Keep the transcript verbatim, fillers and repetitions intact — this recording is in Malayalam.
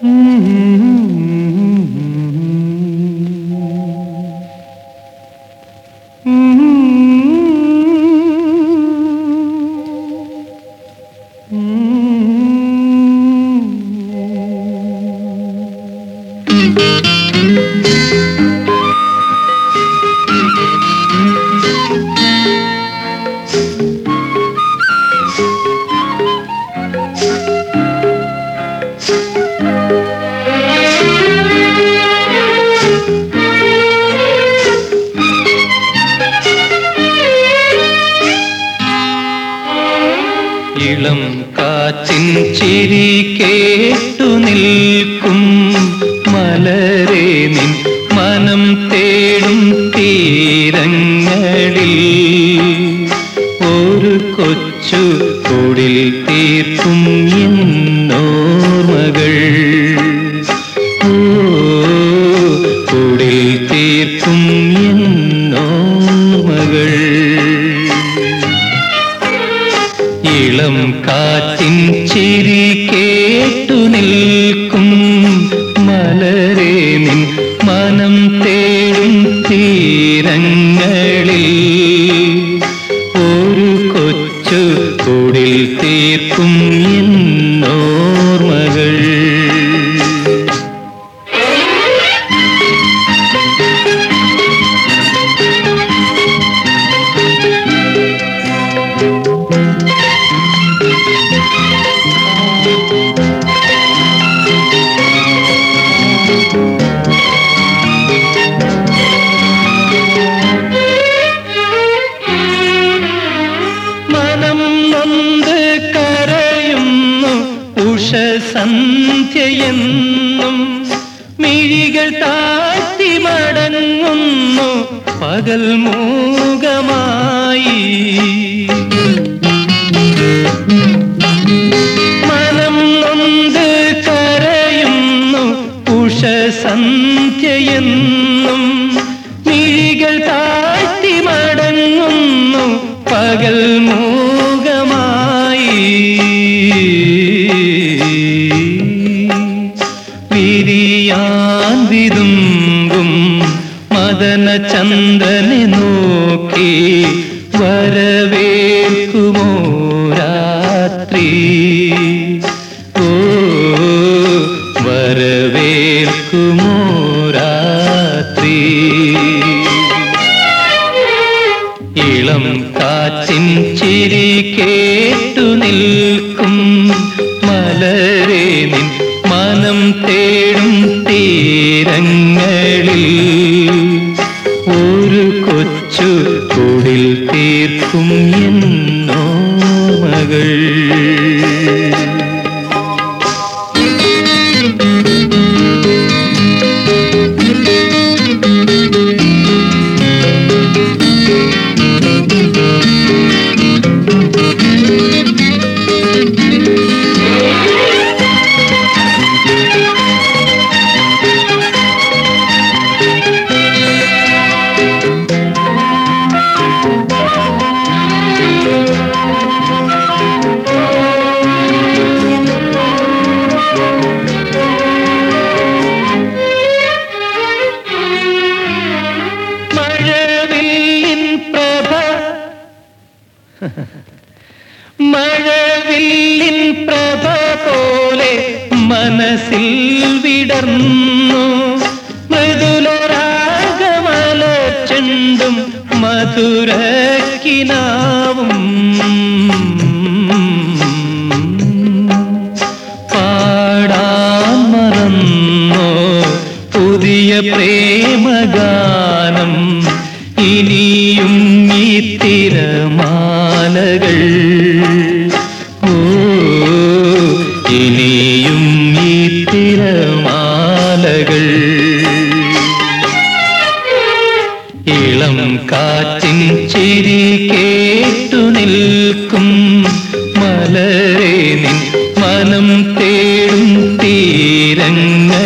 ഇളം കാറ്റിൻ ചിരി കേട്ടു നിൽക്കും മലരേ നിൻ മനം തേടും തീരങ്ങളിൽ ഒരു കൊച്ചു കുടിൽ തീർക്കും എന്നോർമകൾ. ഓ കുടിൽ തീർക്കും എന്നോർമകൾ. ഇളം കാറ്റിൻ ചിരി കേട്ടു നിൽക്കും മലരേ നിൻ മനം തേടും തീരങ്ങളിൽ ഒരു കൊച്ചു കുടിൽ തീർക്കും എന്നോർമകൾ. സന്ധ്യയെന്നും മിഴികൾ താഴ്ത്തി മടങ്ങുന്നു പകൽ മൂകമായി. മനം നൊന്ത് കരയുന്നു ഉഷസന്ധ്യയെന്നും മിഴികൾ താഴ്ത്തി മടങ്ങുന്നു പകൽ മൂകമായി. വിരിയാൻ വിതുമ്പും മദന ചന്ദ്രനെ നോക്കി വരവേൽക്കുമോ രാത്രി. ഓ വരവേൽക്കുമോ രാത്രി. ഇളം കാറ്റിൻ ചിരി കേട്ടു നിൽക്കും മലരേ നിൻ മനം തേടും തീരങ്ങളിൽ ഒരു കൊച്ചു കുടിൽ തീർക്കും എന്നോർമകൾ. മഴവില്ലിൻ പ്രഭ പോലെ മനസ്സിൽ വിടർന്നു മൃദുലരാഗമല ചെണ്ടും മധുരക്കിനാവും. പാടാൻ മറന്നോ പുതിയ പ്രേമഗാനം ഇനിയും ഈ തിരമാലകൾ. ഓ ഇനിയും ഈ തിരമാലകൾ. ഇളം കാറ്റിൻ ചിരി കേട്ടു നിൽക്കും മലരേ നിൻ മനം തേടും തീരങ്ങൾ